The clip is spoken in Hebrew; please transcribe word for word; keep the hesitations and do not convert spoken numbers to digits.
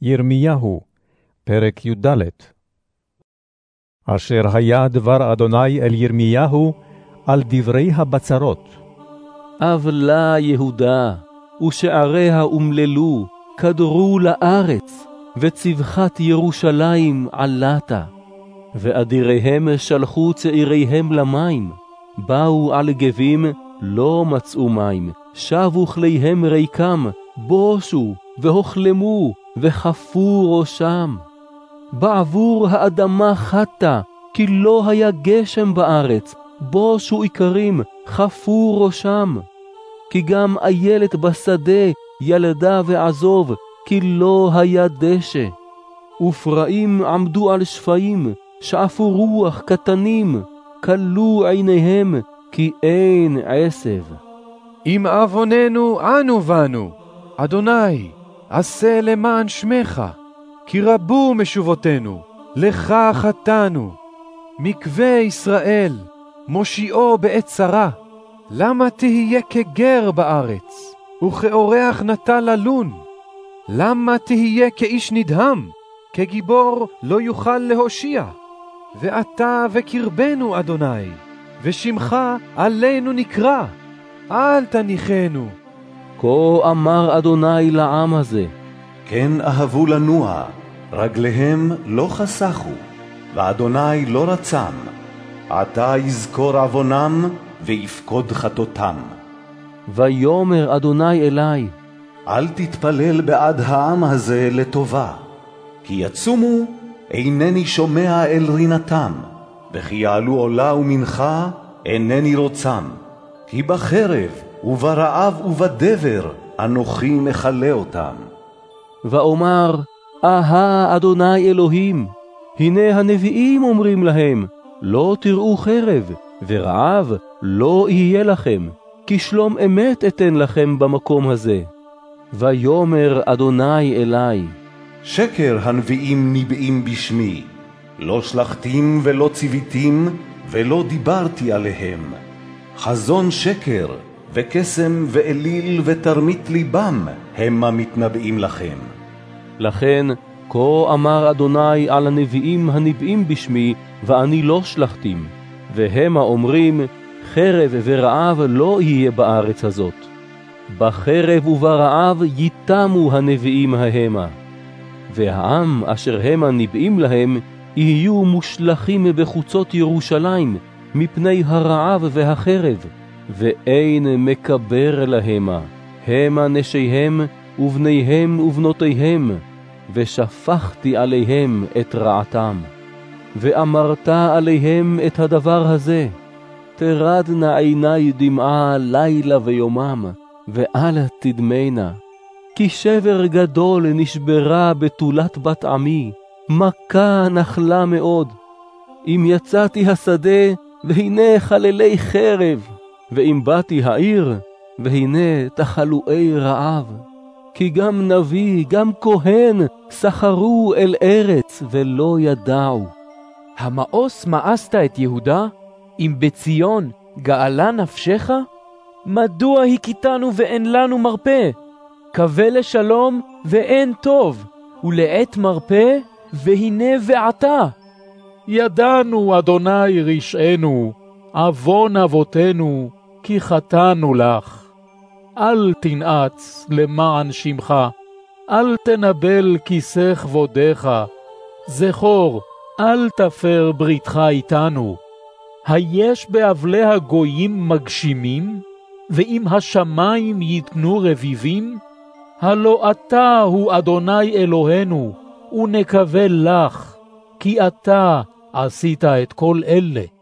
ירמיהו, פרק י"ד. אשר היה דבר אדוני אל ירמיהו על דברי הבצרות. אבלה יהודה, ושעריה אומללו, כדרו לארץ, וצבחת ירושלים עלתה. ואדיריהם שלחו צעיריהם למים, באו על גבים, לא מצאו מים, שבו כליהם ריקם, בושו והוחלמו וחפו ראשם. בעבור האדמה חטה, כי לא היה גשם בארץ, בושו איכרים, חפו ראשם. כי גם איילת בשדה ילדה ועזוב, כי לא היה דשא. ופרעים עמדו על שפיים, שעפו רוח קטנים, כלו עיניהם, כי אין עשב. אם אבוננו אנו בנו, אדוני, עשה למען שמך, כי רבו משובותינו, לך חטאנו. מקווה ישראל, מושיעו בעת צרה, למה תהיה כגר בארץ, וכאורח נטה ללון? למה תהיה כאיש נדהם, כגיבור לא יוכל להושיע? ואתה וקרבנו, אדוני, ושמך עלינו נקרא, אל תניחנו. כה אמר אדוני לעם הזה, כן אהבו לנוע, רגליהם לא חסכו, ואדוני לא רצם. עתה יזכור עוונם ויפקוד חטאותם. ויאמר אדוני אלי, אל תתפלל בעד העם הזה לטובה, כי יצומו אינני שומע אל רינתם, וכי יעלו עולה ומנחה אינני רוצם. כי בחרב וברעב ובדבר אנוכי מחלה אותם. ואומר, אהה אדוני אלוהים, הנה הנביאים אומרים להם, לא תראו חרב, ורעב לא יהיה לכם, כי שלום אמת אתן לכם במקום הזה. ויאמר אדוני אלי, שקר הנביאים ניבאים בשמי, לא שלחתים ולא ציוויתים, ולא דיברתי עליהם. חזון שקר, וקסם ואליל ותרמית ליבם, המה מתנבאים לכם. לכן, כה אמר אדוני על הנביאים הניבאים בשמי, ואני לא שלחתים, והמה אומרים, חרב ורעב לא יהיה בארץ הזאת. בחרב וברעב ייתמו הנביאים ההמה. והעם אשר המה ניבאים להם, יהיו מושלחים בחוצות ירושלים, מפני הרעב והחרב, ואין מקבר להמה, המה נשיהם ובניהם ובנותיהם, ושפכתי עליהם את רעתם. ואמרת עליהם את הדבר הזה, תרדנה עיני דמעה לילה ויומם, ואל תדמנה. כי שבר גדול נשברה בתולת בת עמי, מכה נחלה מאוד. אם יצאתי השדה, והנה חללי חרב, ואם באתי העיר, והנה תחלואי רעב. כי גם נביא, גם כהן, סחרו אל ארץ ולא ידעו. המאוס מאסת את יהודה, אם בציון גאלה נפשך? מדוע הכיתנו ואין לנו מרפא? קווה לשלום ואין טוב, ולעת מרפא והנה ועתה. ידענו אדוני רשענו, עוון אבותינו, כי חטאנו לך. אל תנעץ למען שמך, אל תנבל כיסא כבודך. זכור, אל תפר בריתך איתנו. היש באבלי הגויים מגשימים, ואם השמיים ייתנו רביבים? הלא אתה הוא אדוני אלוהינו, ונקווה לך, כי אתה עשית את כל אלה.